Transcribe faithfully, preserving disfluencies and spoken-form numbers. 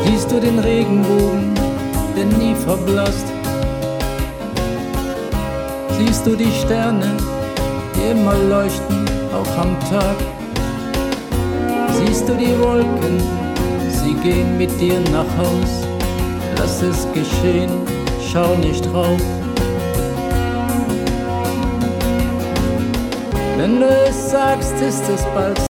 Siehst du den Regenbogen, der nie verblasst? Siehst du die Sterne, die immer leuchten, auch am Tag? Siehst du die Wolken, sie gehen mit dir nach Haus? Lass es geschehen, schau nicht drauf. Wenn du es sagst, ist es bald